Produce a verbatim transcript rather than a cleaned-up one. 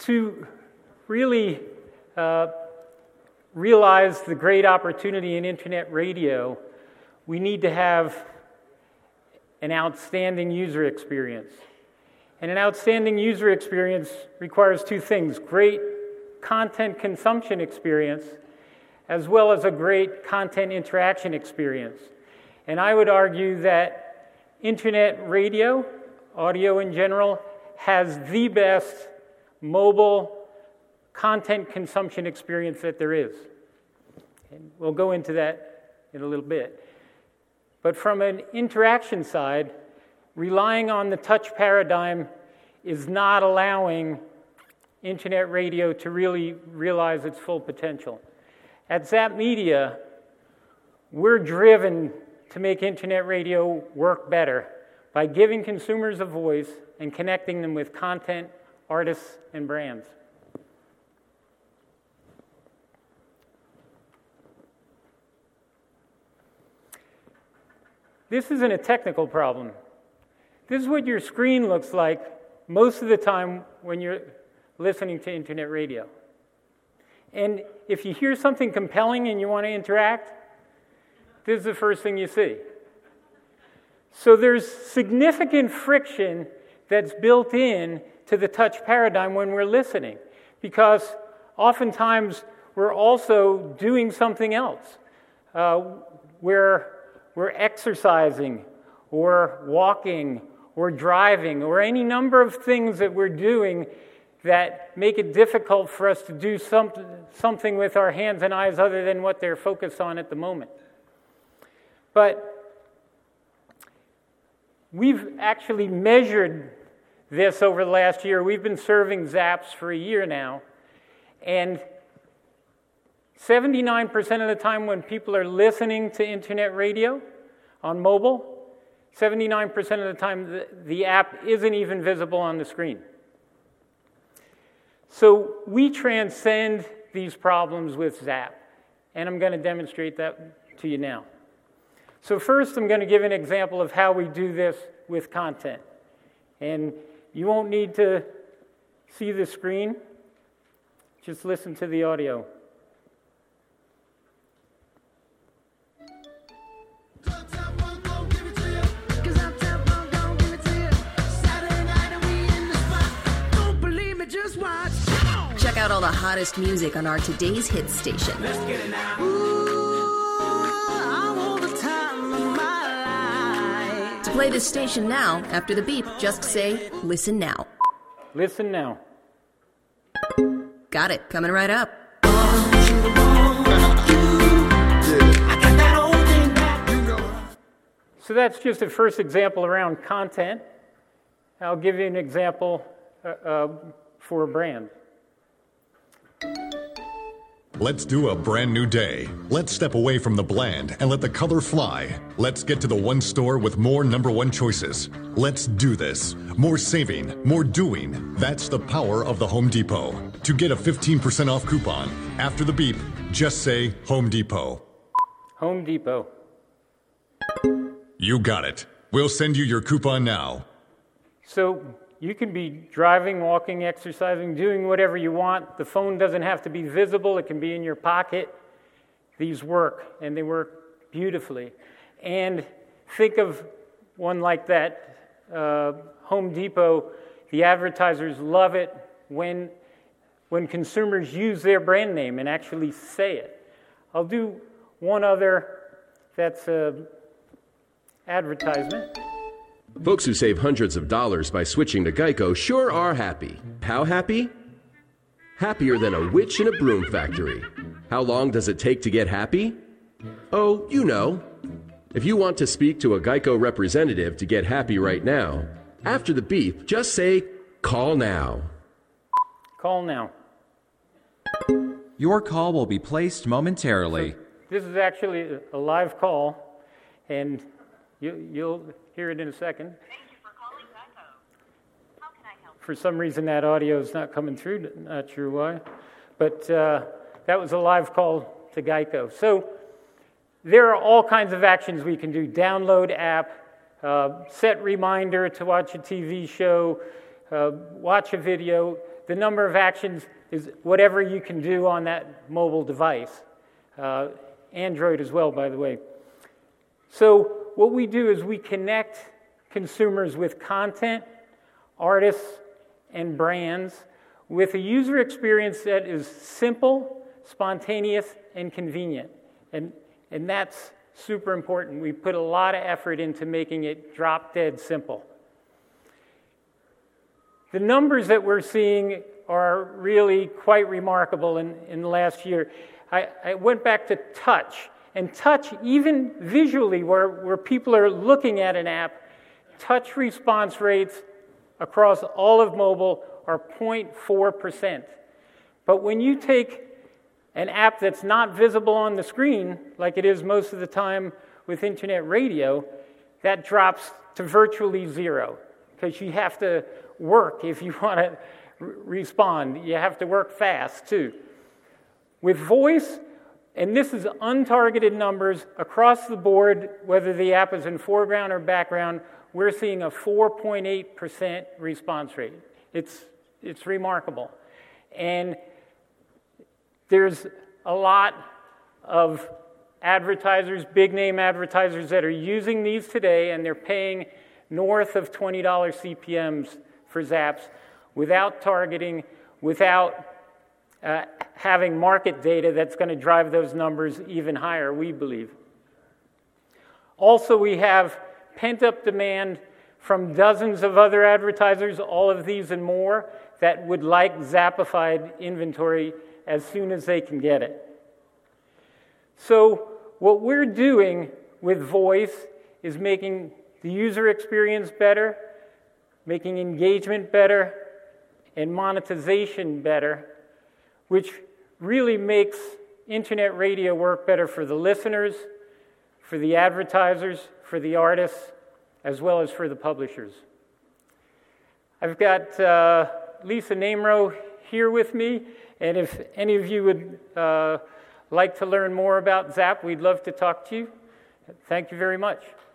To really uh, realize the great opportunity in internet radio, we need to have an outstanding user experience. And an outstanding user experience requires two things: great content consumption experience, as well as a great content interaction experience. And I would argue that internet radio, audio in general, has the best mobile content consumption experience that there is. And we'll go into that in a little bit. But from an interaction side, relying on the touch paradigm is not allowing internet radio to really realize its full potential. At Zap Media, we're driven to make internet radio work better by giving consumers a voice and connecting them with content, artists, and brands. This isn't a technical problem. This is what your screen looks like most of the time when you're listening to internet radio. And if you hear something compelling and you want to interact, this is the first thing you see. So there's significant friction that's built in to the touch paradigm when we're listening, because oftentimes we're also doing something else. Uh, we're, we're exercising, or walking, or driving, or any number of things that we're doing that make it difficult for us to do some, something with our hands and eyes other than what they're focused on at the moment. But we've actually measured this over the last year. We've been serving Zaps for a year now, and seventy-nine percent of the time when people are listening to internet radio on mobile, seventy-nine percent of the time the, the app isn't even visible on the screen. So we transcend these problems with Zap, and I'm going to demonstrate that to you now. So first, I'm going to give an example of how we do this with content. And you won't need to see the screen. Just listen to the audio. Check out all the hottest music on our Today's Hits station. Let's get it now. Ooh, I want the time of my life. To play this station now, after the beep, just say, listen now. Listen now. Got it. Coming right up. So that's just a first example around content. I'll give you an example uh, uh, for a brand. Let's do a brand new day. Let's step away from the bland and let the color fly. Let's get to the one store with more number one choices. Let's do this. More saving, more doing. That's the power of the Home Depot. To get a fifteen percent off coupon, after the beep, just say Home Depot. Home Depot. You got it. We'll send you your coupon now. So you can be driving, walking, exercising, doing whatever you want. The phone doesn't have to be visible. It can be in your pocket. These work, and they work beautifully. And think of one like that, uh, Home Depot. The advertisers love it when, when consumers use their brand name and actually say it. I'll do one other that's an advertisement. Folks who save hundreds of dollars by switching to Geico sure are happy. How happy? Happier than a witch in a broom factory. How long does it take to get happy? Oh, you know. If you want to speak to a Geico representative to get happy right now, after the beep, just say, call now. Call now. Your call will be placed momentarily. So this is actually a live call, and you, you'll hear it in a second. Thank you for calling Geico. How can I help? For some reason, that audio is not coming through. Not sure why. But uh, that was a live call to Geico. So there are all kinds of actions we can do. Download app, uh, set reminder to watch a T V show, uh, watch a video. the number of actions is whatever you can do on that mobile device. Uh, Android as well, by the way. So what we do is we connect consumers with content, artists, and brands with a user experience that is simple, spontaneous, and convenient. And, and that's super important. We put a lot of effort into making it drop-dead simple. The numbers that we're seeing are really quite remarkable in, in the last year. I, I went back to touch, and touch, even visually, where, where people are looking at an app, touch response rates across all of mobile are zero point four percent. But when you take an app that's not visible on the screen, like it is most of the time with internet radio, that drops to virtually zero, because you have to work if you want to r- respond. You have to work fast, too. With voice, and this is untargeted numbers across the board, whether the app is in foreground or background, we're seeing a four point eight percent response rate. It's, it's remarkable. And there's a lot of advertisers, big-name advertisers, that are using these today, and they're paying north of twenty dollars C P Ms for Zaps without targeting, without uh, having market data that's going to drive those numbers even higher, we believe. Also, we have pent-up demand from dozens of other advertisers, all of these and more, that would like Zapified inventory as soon as they can get it. So what we're doing with voice is making the user experience better, making engagement better, and monetization better, which really makes internet radio work better for the listeners, for the advertisers, for the artists, as well as for the publishers. I've got uh, Lisa Namro here with me, and if any of you would uh, like to learn more about Zap, we'd love to talk to you. Thank you very much.